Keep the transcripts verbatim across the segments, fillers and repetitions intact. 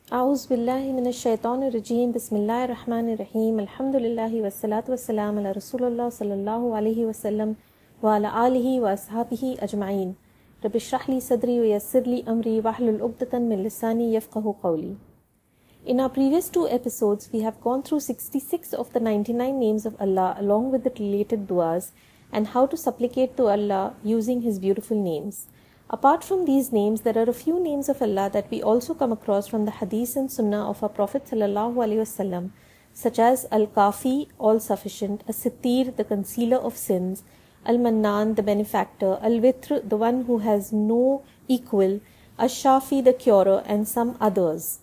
أعوذ بالله من الشيطان الرجيم بسم الله الرحمن الرحيم الحمد لله والصلاة والسلام على رسول الله صلى الله عليه وسلم وعلى آله وأصحابه أجمعين رب اشرح لي صدري ويسر لي أمري واحلل عقدة من لساني يفقهوا قولي. In our previous two episodes, we have gone through sixty-six of the ninety-nine names of Allah along with the related du'as and how to supplicate to Allah using His beautiful names. Apart from these names, there are a few names of Allah that we also come across from the Hadith and Sunnah of our Prophet sallallahu alaihi wasallam, such as Al-Kafi, all-sufficient, As-Sittir, the concealer of sins, Al-Mannan, the benefactor, Al-Witr, the one who has no equal, Ash-Shafi, the curer, and some others.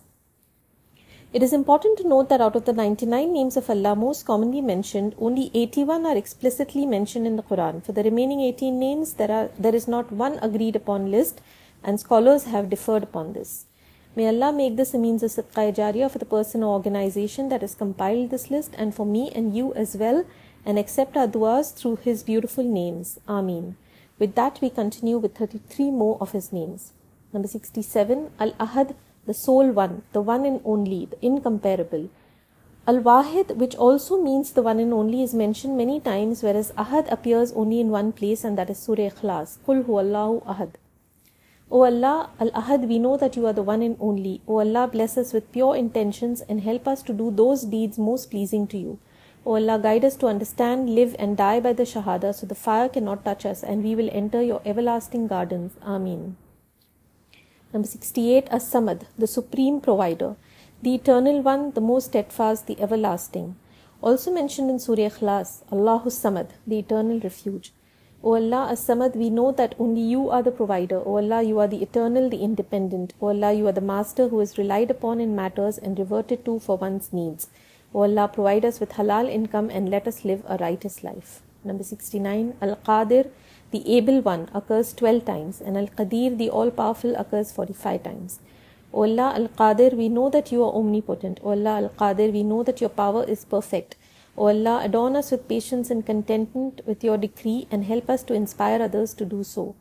It is important to note that out of the ninety-nine names of Allah most commonly mentioned, only eighty-one are explicitly mentioned in the Quran. For the remaining eighteen names, there are there is not one agreed upon list, and scholars have differed upon this. May Allah make this a means of sadqa jariyah for the person or organization that has compiled this list, and for me and you as well, and accept our du'as through His beautiful names. Ameen. With that, we continue with thirty-three more of His names. Number sixty-seven, Al-Ahad, the sole one, the one and only, the incomparable. Al-Wahid, which also means the one and only, is mentioned many times, whereas Ahad appears only in one place, and that is Surah Ikhlas. Qul huwallahu ahad. O Allah, Al-Ahad, we know that you are the one and only. O Allah, bless us with pure intentions and help us to do those deeds most pleasing to you. O Allah, guide us to understand, live and die by the Shahada, so the fire cannot touch us, and we will enter your everlasting gardens. Ameen. Number sixty-eight, As-Samad, the supreme provider, the eternal one, the most steadfast, the everlasting. Also mentioned in Surah Ikhlas, Allahu Samad, the eternal refuge. O Allah, As-Samad, we know that only you are the provider. O Allah, you are the eternal, the independent. O Allah, you are the master who is relied upon in matters and reverted to for one's needs. O Allah, provide us with halal income and let us live a righteous life. Number sixty-nine, Al-Qadir, the able one, occurs twelve times, and Al-Qadir, the all-powerful, occurs forty-five times. O Allah, Al-Qadir, we know that you are omnipotent. O Allah, Al-Qadir, we know that your power is perfect. O Allah, adorn us with patience and contentment with your decree, and help us to inspire others to do so.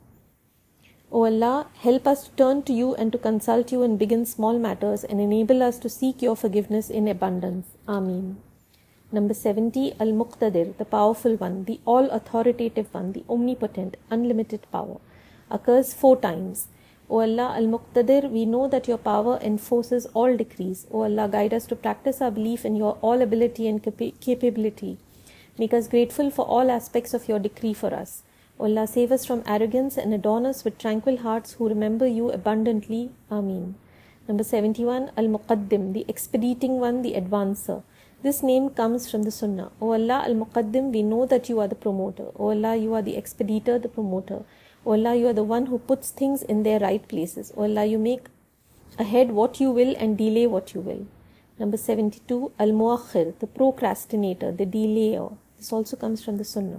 O Allah, help us to turn to you and to consult you in big and small matters, and enable us to seek your forgiveness in abundance. Ameen. Number seventy, Al-Muqtadir, the powerful one, the all-authoritative one, the omnipotent, unlimited power, occurs four times. O Allah, Al-Muqtadir, we know that your power enforces all decrees. O Allah, guide us to practice our belief in your all ability and capa- capability. Make us grateful for all aspects of your decree for us. O Allah, save us from arrogance and adorn us with tranquil hearts who remember you abundantly. Ameen. Number seventy-one, Al-Muqaddim, the expediting one, the advancer. This name comes from the Sunnah. O Allah, Al-Muqaddim, we know that you are the promoter. O Allah, you are the expeditor, the promoter. O Allah, you are the one who puts things in their right places. O Allah, you make ahead what you will and delay what you will. Number seventy-two, Al-Muakhir, the procrastinator, the delayer. This also comes from the Sunnah.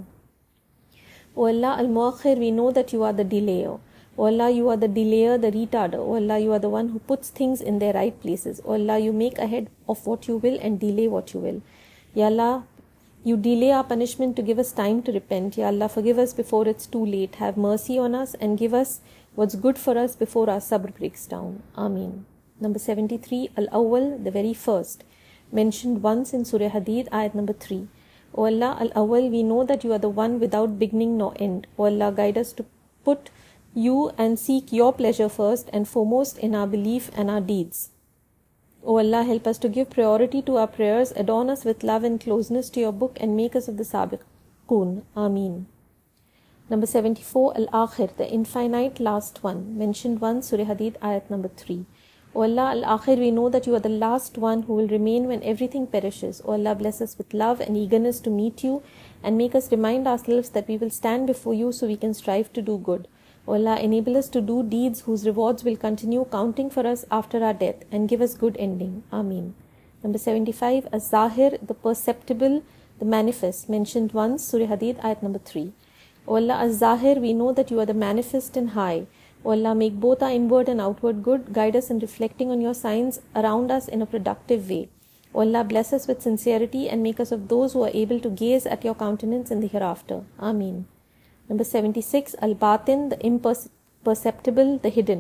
O Allah, Al-Muakhir, we know that you are the delayer. O Allah, you are the delayer, the retarder. O Allah, you are the one who puts things in their right places. O Allah, you make ahead of what you will and delay what you will. Ya Allah, you delay our punishment to give us time to repent. Ya Allah, forgive us before it's too late. Have mercy on us and give us what's good for us before our sabr breaks down. Ameen. Number seventy-three, Al-Awwal, the very first, mentioned once in Surah Hadid, ayat number three. O Allah, Al-Awwal, we know that you are the one without beginning nor end. O Allah, guide us to put you and seek your pleasure first and foremost in our belief and our deeds. O Allah, help us to give priority to our prayers, adorn us with love and closeness to your book, and make us of the Sabiqun. Ameen. Number seventy-four, Al-Akhir, the infinite last one, mentioned once, Surah Hadid, ayat number three. O Allah, Al-Akhir, we know that you are the last one who will remain when everything perishes. O Allah, bless us with love and eagerness to meet you, and make us remind ourselves that we will stand before you so we can strive to do good. O Allah, enable us to do deeds whose rewards will continue counting for us after our death, and give us good ending. Ameen. Number seventy-five, Az-Zahir, the perceptible, the manifest, mentioned once, Surah Hadid, ayat number three. O Allah, Az-Zahir, we know that you are the manifest and high. O Allah, make both our inward and outward good. Guide us in reflecting on your signs around us in a productive way. O Allah, bless us with sincerity and make us of those who are able to gaze at your countenance in the hereafter. Ameen. Number seventy-six, Al-Batin, the imperceptible, the hidden.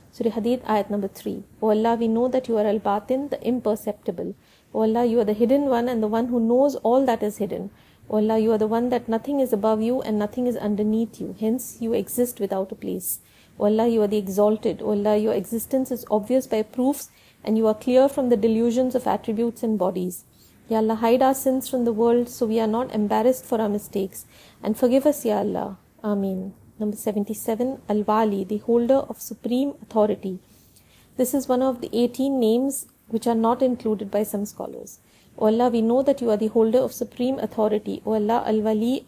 Surah Hadid, ayat number three. O Allah, we know that you are Al-Batin, the imperceptible. O Allah, you are the hidden one and the one who knows all that is hidden. O Allah, you are the one that nothing is above you and nothing is underneath you. Hence, you exist without a place. O Allah, you are the exalted. O Allah, your existence is obvious by proofs and you are clear from the delusions of attributes and bodies. Ya Allah, hide our sins from the world so we are not embarrassed for our mistakes. And forgive us, Ya Allah. Ameen. Number seventy-seven, Al-Wali, the holder of supreme authority. This is one of the eighteen names which are not included by some scholars. O Allah, we know that you are the holder of supreme authority. O Allah, Al-Wali,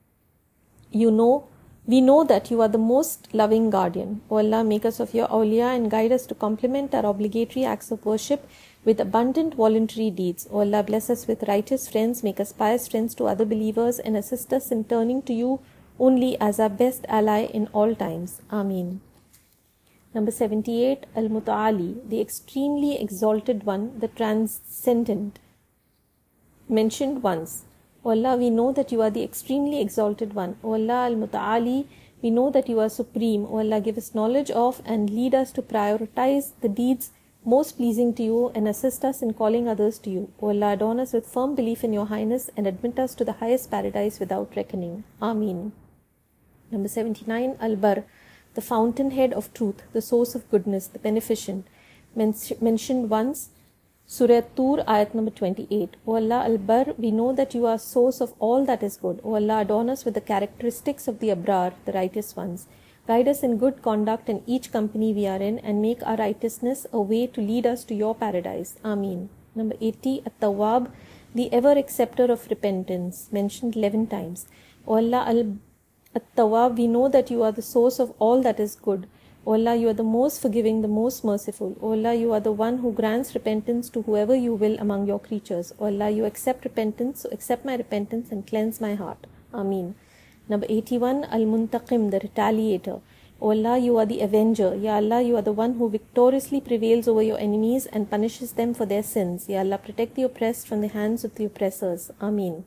you know, we know that you are the most loving guardian. O Allah, make us of your awliya and guide us to complement our obligatory acts of worship with abundant voluntary deeds. O Allah, bless us with righteous friends, make us pious friends to other believers, and assist us in turning to you only as our best ally in all times. Ameen. Number seventy-eight, Al-Muta'ali, the extremely exalted one, the transcendent. Mentioned once. O Allah, we know that you are the extremely exalted one. O Allah, Al-Muta'ali, we know that you are supreme. O Allah, give us knowledge of and lead us to prioritize the deeds most pleasing to you and assist us in calling others to you. O Allah, adorn us with firm belief in your highness and admit us to the highest paradise without reckoning. Ameen. Number seventy-nine, Al-Bar, the fountainhead of truth, the source of goodness, the beneficent. Men- mentioned once, Surah Tur, ayat number twenty-eight. O Allah, Al-Bar, we know that you are source of all that is good. O Allah, adorn us with the characteristics of the Abrar, the righteous ones. Guide us in good conduct in each company we are in and make our righteousness a way to lead us to your paradise. Ameen. Number eighty, At-Tawwab, the ever acceptor of repentance, mentioned eleven times. O Allah, Al- At-Tawwab, we know that you are the source of all that is good. O Allah, you are the most forgiving, the most merciful. O Allah, you are the one who grants repentance to whoever you will among your creatures. O Allah, you accept repentance, so accept my repentance and cleanse my heart. Ameen. Number eighty-one, Al-Muntaqim, the retaliator. O Allah, you are the avenger. Ya Allah, you are the one who victoriously prevails over your enemies and punishes them for their sins. Ya Allah, protect the oppressed from the hands of the oppressors. Ameen.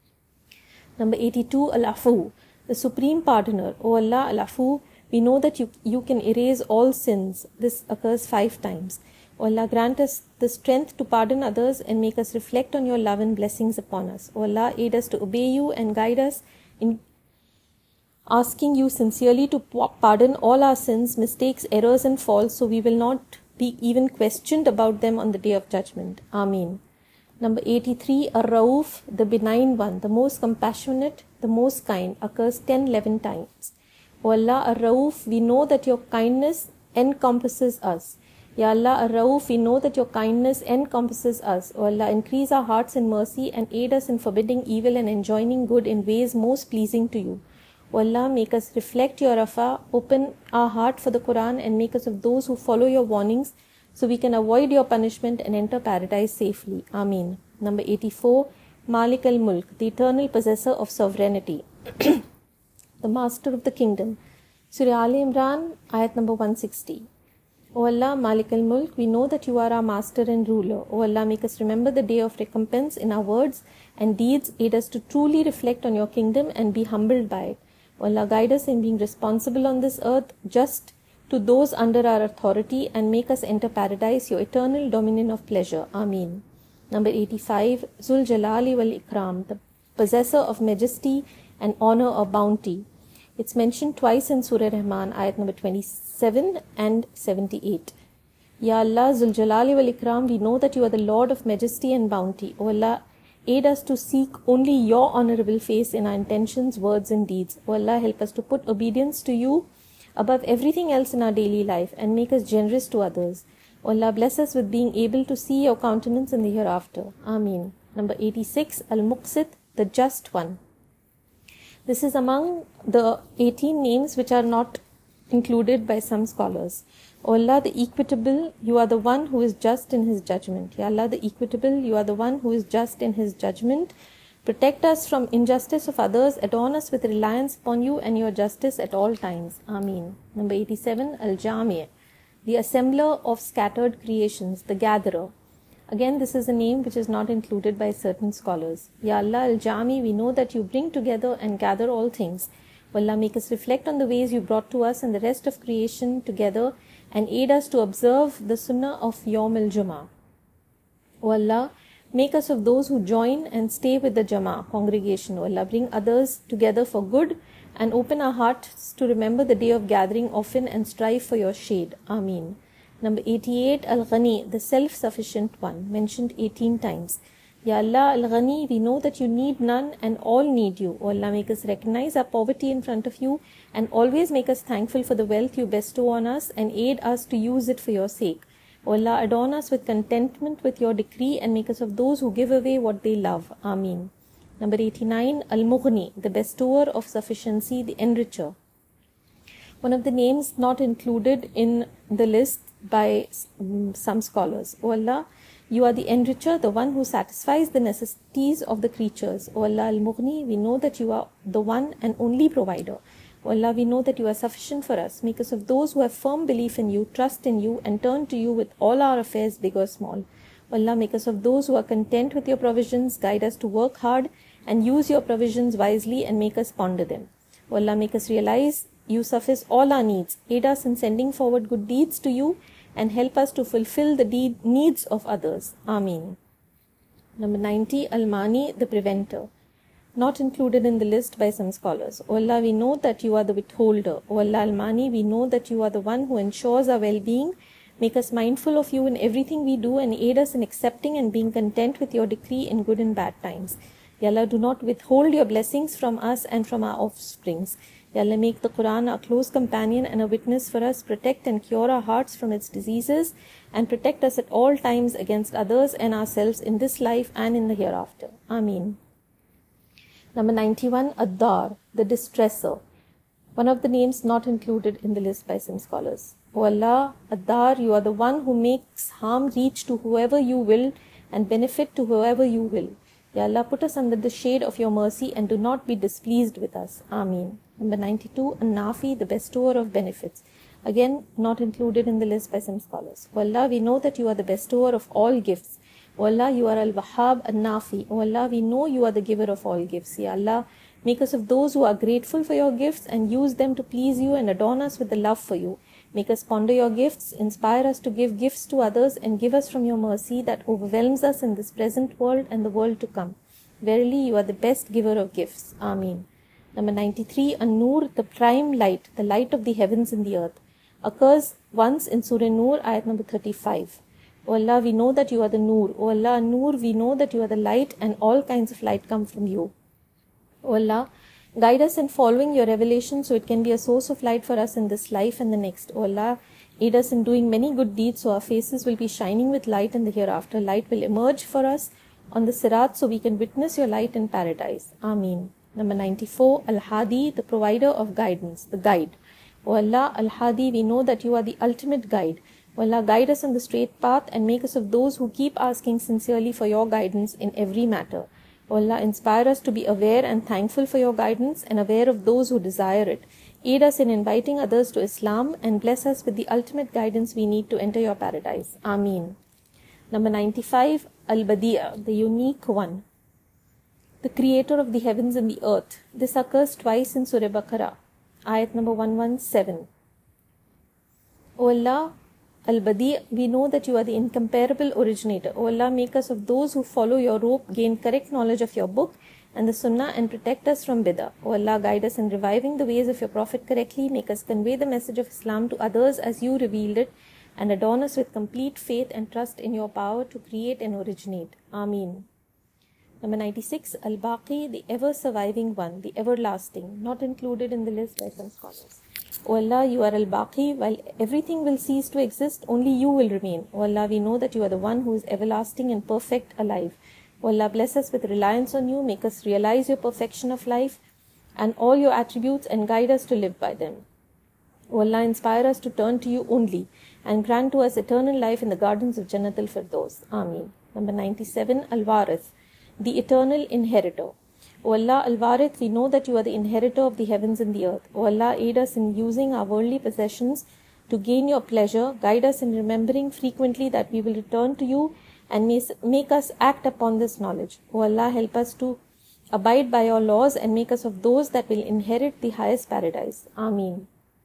Number eighty-two, Al-Afu, the supreme pardoner. O Allah, Al-Afu, we know that you, you can erase all sins. This occurs five times. O Allah, grant us the strength to pardon others and make us reflect on your love and blessings upon us. O Allah, aid us to obey you and guide us in asking you sincerely to pardon all our sins, mistakes, errors and faults so we will not be even questioned about them on the day of judgment. Ameen. Number eighty-three, Ar-Rauf, the benign one, the most compassionate, the most kind, occurs ten, eleven times. O Allah, Ar-Rauf, we know that your kindness encompasses us. Ya Allah, Ar-Rauf, we know that your kindness encompasses us. O Allah, increase our hearts in mercy and aid us in forbidding evil and enjoining good in ways most pleasing to you. O Allah, make us reflect your Rafa, open our heart for the Quran and make us of those who follow your warnings so we can avoid your punishment and enter paradise safely. Ameen. Number eighty-four, Malik al-Mulk, the eternal possessor of sovereignty, the master of the kingdom. Surah Al-Imran, ayat number one sixty. O Allah, Malik al-Mulk, we know that you are our master and ruler. O Allah, make us remember the day of recompense in our words and deeds, aid us to truly reflect on your kingdom and be humbled by it. O Allah, guide us in being responsible on this earth just to those under our authority and make us enter paradise, your eternal dominion of pleasure. Ameen. Number eighty-five, Zul Jalali wal Ikram, the possessor of majesty and honor or bounty. It's mentioned twice in Surah Rahman, ayat number twenty-seven and seventy-eight. Ya Allah, Zul Jalali wal Ikram, we know that you are the Lord of majesty and bounty. O Allah, aid us to seek only your honorable face in our intentions, words and deeds. O Allah, help us to put obedience to you above everything else in our daily life and make us generous to others. O Allah, bless us with being able to see your countenance in the hereafter. Ameen. Number eighty-six, Al-Muqsit, the just one. This is among the eighteen names which are not included by some scholars. O Allah, the equitable, you are the one who is just in his judgment. Ya Allah, the equitable, you are the one who is just in his judgment. Protect us from injustice of others. Adorn us with reliance upon you and your justice at all times. Ameen. Number eighty-seven, Al-Jami', the assembler of scattered creations, the gatherer. Again, this is a name which is not included by certain scholars. Ya Allah, Al-Jami', we know that you bring together and gather all things. O Allah, make us reflect on the ways you brought to us and the rest of creation together and aid us to observe the sunnah of Yawm al-Jum'ah. O Allah, make us of those who join and stay with the Jama'ah congregation. O Allah, bring others together for good and open our hearts to remember the day of gathering often and strive for your shade. Ameen. Number eighty-eight, Al-Ghani, the self-sufficient one, mentioned eighteen times. Ya Allah, Al-Ghani, we know that you need none and all need you. O Allah, make us recognize our poverty in front of you and always make us thankful for the wealth you bestow on us and aid us to use it for your sake. O Allah, adorn us with contentment with your decree and make us of those who give away what they love. Ameen. Number eighty-nine, Al-Mughni, the bestower of sufficiency, the enricher. One of the names not included in the list by some scholars. O Allah, you are the enricher, the one who satisfies the necessities of the creatures. O Allah Al-Mughni, we know that you are the one and only provider. O Allah, we know that you are sufficient for us. Make us of those who have firm belief in you, trust in you, and turn to you with all our affairs, big or small. O Allah, make us of those who are content with your provisions, guide us to work hard and use your provisions wisely and make us ponder them. O Allah, make us realize you suffice all our needs. Aid us in sending forward good deeds to you and help us to fulfill the deed, needs of others. Ameen. Number ninety, Al-Mani, the preventer. Not included in the list by some scholars. O Allah, we know that you are the withholder. O Allah Al-Mani, we know that you are the one who ensures our well-being. Make us mindful of you in everything we do and aid us in accepting and being content with your decree in good and bad times. Ya Allah, do not withhold your blessings from us and from our offsprings. Ya Allah, make the Quran a close companion and a witness for us. Protect and cure our hearts from its diseases and protect us at all times against others and ourselves in this life and in the hereafter. Ameen. Number ninety-one, Ad-Dar, the distresser. One of the names not included in the list by some scholars. O Allah, Ad-Dar, you are the one who makes harm reach to whoever you will and benefit to whoever you will. Ya Allah, put us under the shade of your mercy and do not be displeased with us. Ameen. Number ninety-two, An-Nafi, the bestower of benefits. Again, not included in the list by some scholars. O Allah, we know that you are the bestower of all gifts. O Allah, you are Al-Wahhab, An-Nafi. O Allah, we know you are the giver of all gifts. Ya Allah, make us of those who are grateful for your gifts and use them to please you and adorn us with the love for you. Make us ponder your gifts, inspire us to give gifts to others, and give us from your mercy that overwhelms us in this present world and the world to come. Verily, you are the best giver of gifts. Ameen. Number ninety-three, An-Nur, the prime light, the light of the heavens and the earth, occurs once in Surah Nur, ayat number thirty-five. O Allah, we know that you are the Nur. O Allah, Nur, we know that you are the light and all kinds of light come from you. O Allah, guide us in following your revelation so it can be a source of light for us in this life and the next. O Allah, aid us in doing many good deeds so our faces will be shining with light in the hereafter. Light will emerge for us on the Sirat so we can witness your light in paradise. Ameen. Number ninety-four, Al-Hadi, the provider of guidance, the guide. O Allah, Al-Hadi, we know that you are the ultimate guide. O Allah, guide us on the straight path and make us of those who keep asking sincerely for your guidance in every matter. O Allah, inspire us to be aware and thankful for your guidance and aware of those who desire it. Aid us in inviting others to Islam and bless us with the ultimate guidance we need to enter your paradise. Ameen. Number ninety-five, Al-Badi'a, the unique one, the creator of the heavens and the earth. This occurs twice in Surah Baqarah, ayat number one seventeen. O Allah, Al-Badi, we know that you are the incomparable originator. O Allah, make us of those who follow your rope, gain correct knowledge of your book and the Sunnah, and protect us from Bid'ah. O Allah, guide us in reviving the ways of your Prophet correctly. Make us convey the message of Islam to others as you revealed it, and adorn us with complete faith and trust in your power to create and originate. Ameen. Number ninety-six, Al-Baqi, the ever-surviving one, the everlasting, not included in the list by some scholars. O Allah, you are Al-Baqi, while everything will cease to exist, only you will remain. O Allah, we know that you are the one who is everlasting and perfect, alive. O Allah, bless us with reliance on you, make us realize your perfection of life and all your attributes and guide us to live by them. O Allah, inspire us to turn to you only and grant to us eternal life in the gardens of Jannat al-Firdaus. Ameen. Number ninety-seven, Al-Warith, the eternal inheritor. O Allah, Al-Warith, we know that you are the inheritor of the heavens and the earth. O Allah, aid us in using our worldly possessions to gain your pleasure. Guide us in remembering frequently that we will return to you and make us act upon this knowledge. O Allah, help us to abide by your laws and make us of those that will inherit the highest paradise. Ameen.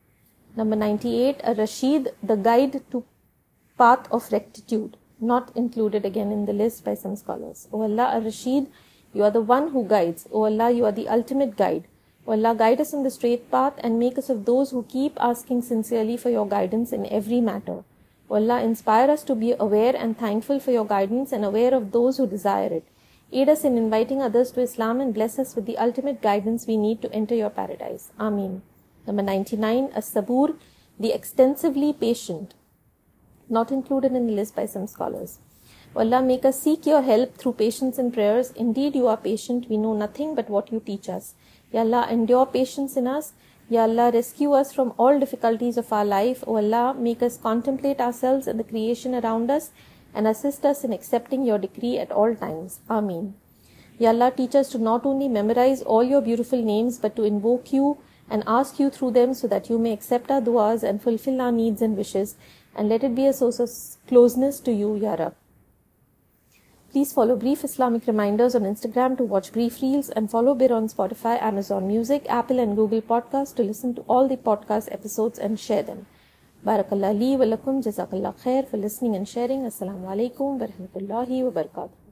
Number ninety-eight, a Rashid, the guide to path of rectitude, not included again in the list by some scholars. O Allah, a Rashid, you are the one who guides. O Allah, you are the ultimate guide. O Allah, guide us on the straight path and make us of those who keep asking sincerely for your guidance in every matter. O Allah, inspire us to be aware and thankful for your guidance and aware of those who desire it. Aid us in inviting others to Islam and bless us with the ultimate guidance we need to enter your paradise. Ameen. Number ninety-nine, As-Sabur, the extensively patient, not included in the list by some scholars. O Allah, make us seek your help through patience and prayers. Indeed, you are patient. We know nothing but what you teach us. Ya Allah, endure patience in us. Ya Allah, rescue us from all difficulties of our life. O Allah, make us contemplate ourselves and the creation around us and assist us in accepting your decree at all times. Ameen. Ya Allah, teach us to not only memorize all your beautiful names but to invoke you and ask you through them so that you may accept our du'as and fulfill our needs and wishes, and let it be a source of closeness to you, Ya Rab. Please follow Brief Islamic Reminders on Instagram to watch brief reels, and follow Bir on Spotify, Amazon Music, Apple and Google Podcasts to listen to all the podcast episodes and share them. Barakallah li wa lakum, jazakallah khair for listening and sharing. Assalamu alaikum wa rahmatullahi wa barakatuh.